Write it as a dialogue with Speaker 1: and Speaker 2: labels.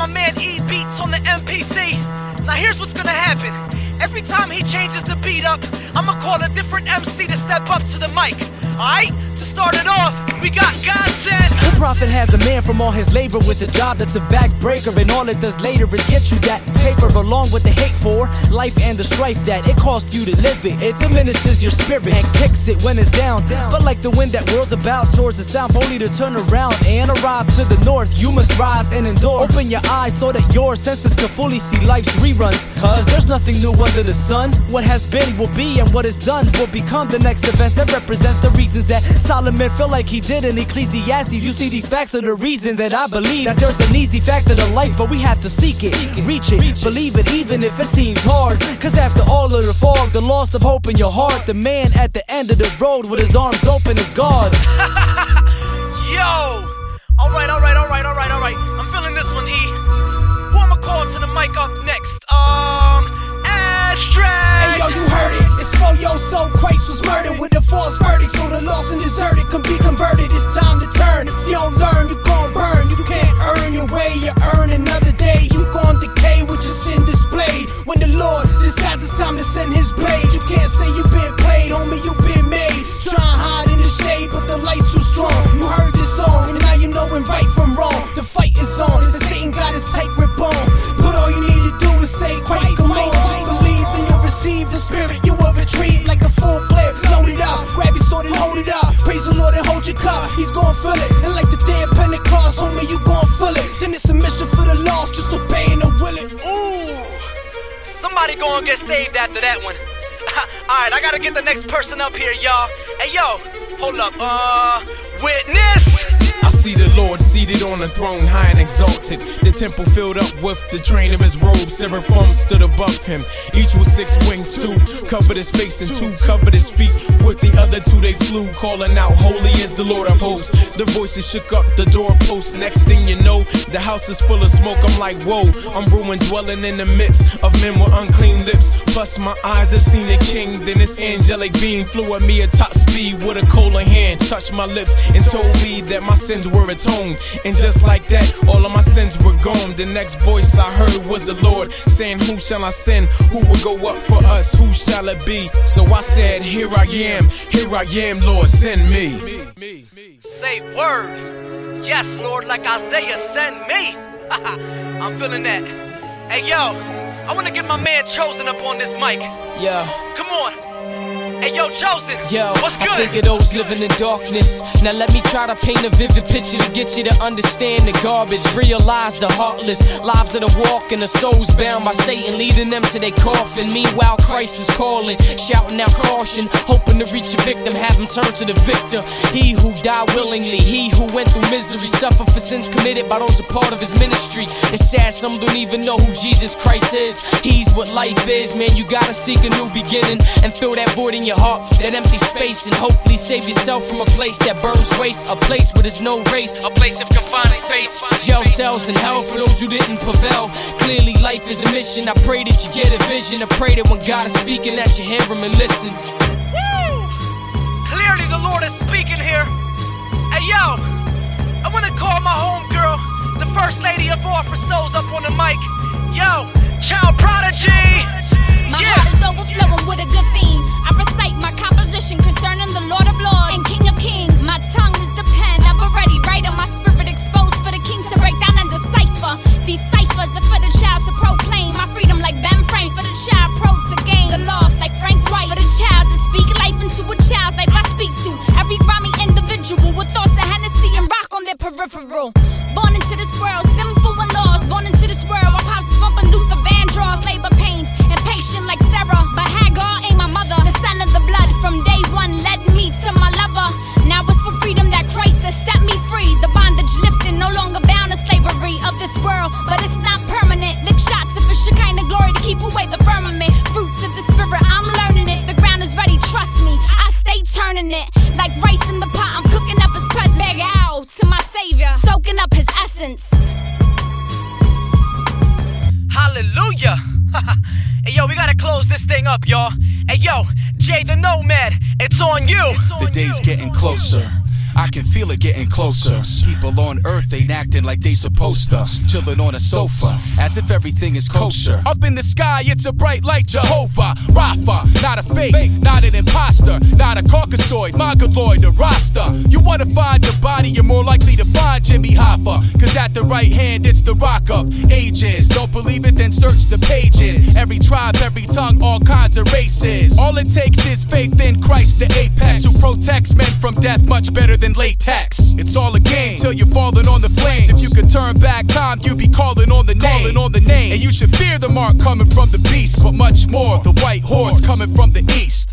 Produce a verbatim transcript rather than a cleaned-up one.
Speaker 1: my man E Beats on the M P C. Now here's what's gonna happen. Every time he changes the beat up, I'ma call a different M C to step up to the mic. Alright? To start it off, we got God Sent.
Speaker 2: What profit has a man from all his labor with a job that's a backbreaker, and all it does later is get you that paper along with the hate for life and the strife that it costs you to live it. It diminishes your spirit and kicks it when it's down. But like the wind that whirls about towards the south, only to turn around and arrive to the north, you must rise and endure. Open your eyes so that your senses can fully see life's reruns, cause there's nothing new under the sun. What has been will be, and what is done will become the next event that represents the reasons that Solomon felt like he did in Ecclesiastes. You see, these facts are the reasons that I believe that there's an easy factor to life, but we have to seek it, reach it, believe it even if it seems hard. Cause after all of the fog, the loss of hope in your heart, the man at the end of the road with his arms open is God.
Speaker 1: Yo! Alright, alright, alright, alright, alright. I'm feeling this one, E. Who I'ma call to the mic up next? Um, Abstract!
Speaker 3: Hey yo, you heard it. It's for yo, so Christ was murdered with a false verdict, so the lost and deserted can be converted. It's time to turn. If you don't learn, you gon' burn. You can't earn your way, you earn another day. You gon' decay with your sin displayed. When the Lord decides it's time to send his blade, you can't say you been played, homie, you been made. Try and hide in the shade, but the light's too strong. You heard this song, and now you know when right from wrong. The fight is on, and Satan got his tight grip on. But all you need to do is say, Christ, come on. Believe and you'll receive the spirit you will retrieve like a full clip. Load it out, grab your sword and hold it out. Praise the Lord and hold your cup, he's gon' fill it. And like the day of Pentecost, homie, you gon' feel it. Then it's a mission for the lost, just obey and will it.
Speaker 1: Ooh, somebody gonna get saved after that one. Alright, I gotta get the next person up here, y'all. Hey, yo, hold up, uh, witness!
Speaker 4: I see the Lord seated on a throne, high and exalted. The temple filled up with the train of his robe. Seraphim stood above him, each with six wings. Two covered his face and two covered his feet. With the other two they flew, calling out, holy is the Lord of hosts. The voices shook up the doorposts. Next thing you know, the house is full of smoke. I'm like, whoa, I'm ruined, dwelling in the midst of men with unclean lips. Plus my eyes have seen a king. Then this angelic being flew at me at top speed with a cola hand. Touched my lips and told me that my sins were atoned, and just like that, all of my sins were gone. The next voice I heard was the Lord saying, who shall I send? Who will go up for us? Who shall it be? So I said, here I am, here I am, Lord, send me.
Speaker 1: Say word. Yes, Lord, like Isaiah, send me. I'm feeling that. Hey, yo, I wanna get my man Chosen up on this mic.
Speaker 2: Yeah.
Speaker 1: Come on. Hey, yo, Chosen,
Speaker 2: Yo,
Speaker 1: what's good?
Speaker 2: I think of those living in darkness. Now let me try to paint a vivid picture to get you to understand the garbage. Realize the heartless lives of the walk and the souls bound by Satan, leading them to their coffin. Meanwhile, Christ is calling, shouting out caution, hoping to reach a victim, have him turn to the victor. He who died willingly, he who went through misery, suffered for sins committed by those a part of his ministry. It's sad some don't even know who Jesus Christ is. He's what life is, man, you gotta seek a new beginning and fill that void in your heart, that empty space, and hopefully save yourself from a place that burns waste, a place where there's no race, a place of confined space. Jail cells in hell for those who didn't prevail. Clearly life is a mission. I pray that you get a vision. I pray that when God is speaking that you hear him and listen.
Speaker 1: Woo! Clearly the Lord is speaking here. Hey, yo, I wanna call my homegirl, the first lady of all for souls, up on the mic. Yo, Child Prodigy.
Speaker 5: My
Speaker 1: Yeah.
Speaker 5: heart is overflowing with a good theme. I recite my composition concerning the Lord of Lords and King of Kings. My tongue is the pen, ever ready, writer. My spirit exposed for the kings to break down and decipher. These ciphers are for the child to proclaim. My freedom like Ben Frank, for the child pro to gain. The lost like Frank White, for the child to speak life into a child's life. I speak to every rhyming individual with thoughts of Hennessy and rock on their peripheral. Born into this world, sinful and lost. Born into this world, my pops bumping Luther Vandross, labor pains, impatient like Sarah. But Hagar ain't my mother. The son of the blood from day one led me to my lover. Now it's for freedom that Christ has set me free. The bondage lifted, no longer bound to slavery of this world, but it's not permanent. Lick shots of a Shekinah glory to keep away the firmament. Fruits of the spirit, I'm learning it. The ground is ready, trust me. I stay turning it like rice in the pot. I'm cooking up his presence. Beg out to my Savior, soaking up his essence.
Speaker 1: Hallelujah. Hey, yo, we gotta close this thing up, y'all. Hey, yo, Jay the Nomad, it's on you.
Speaker 4: The day's getting closer.
Speaker 2: I can feel it getting closer. People on earth ain't acting like they supposed to. Chilling on a sofa, as if everything is kosher. Up in the sky, it's a bright light, Jehovah Rapha, not a fake, not an imposter, not a Caucasoid, Mongoloid, a Rasta. You wanna find a body, you're more likely to find Jimmy Hoffa. Cause at the right hand, it's the rock of ages. Don't believe it, then search the pages. Every tribe, every tongue, all kinds of races. All it takes is faith in Christ, the apex, who protects men from death much better than latex. It's all a game till you're falling on the flames. If you could turn back time, you'd be calling on the name. Calling on the name. And you should fear the mark coming from the beast, but much more the white horse coming from the east.